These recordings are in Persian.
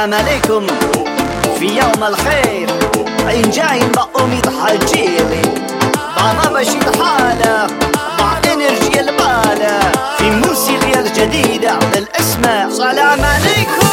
سلام عليكم في يوم الخير. عين جايين بأميد حجيلي بعض بشيد حالة بعض انرجي البالة في موسيقى الجديدة بالاسم سلام عليكم.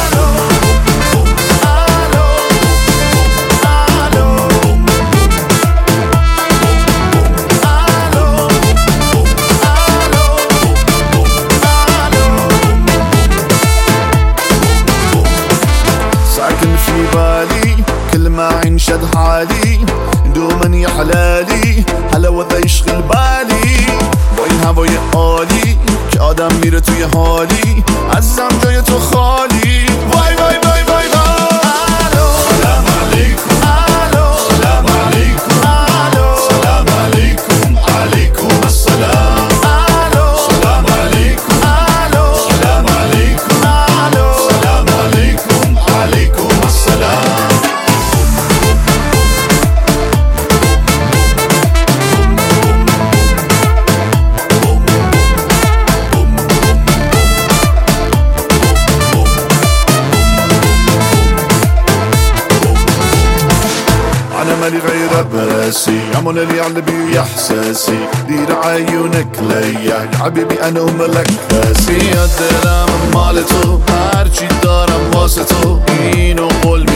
ساكن في بالي كل ما عين شد حالي دوما يحلالي حلاوة يشغل بالي با این هوای عالی که آدم میره توی حالی عزیزم جای تو خالی. وای وای وای وای وای. سلام علیکم سلام علیکم سلام علیکم علیکم السلام. سلام علیکم سلام علیکم سلام علیکم علیکم السلام. أنا مالي غير براسي عمل اللي على بي إحساسي دير عيونك ليا يا حبيبي أنا وملك راسي. الدرام مال تو هرچی دارم واسه تو اینو قول